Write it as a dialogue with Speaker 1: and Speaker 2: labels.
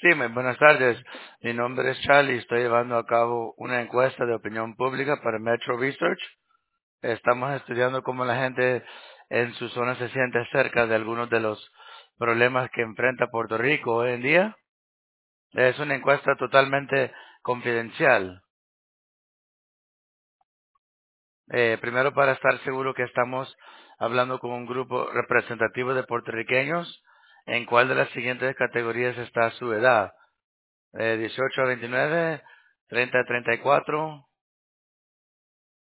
Speaker 1: Sí, muy buenas tardes. Mi nombre es Charlie. Estoy llevando a cabo una encuesta de opinión pública para Metro Research. Estamos estudiando cómo la gente en su zona se siente acerca de algunos de los problemas que enfrenta Puerto Rico hoy en día. Es una encuesta totalmente confidencial. Primero, para estar seguro que estamos hablando con un grupo representativo de puertorriqueños, ¿en cuál de las siguientes categorías está su edad? 18 a 29, 30 a 34,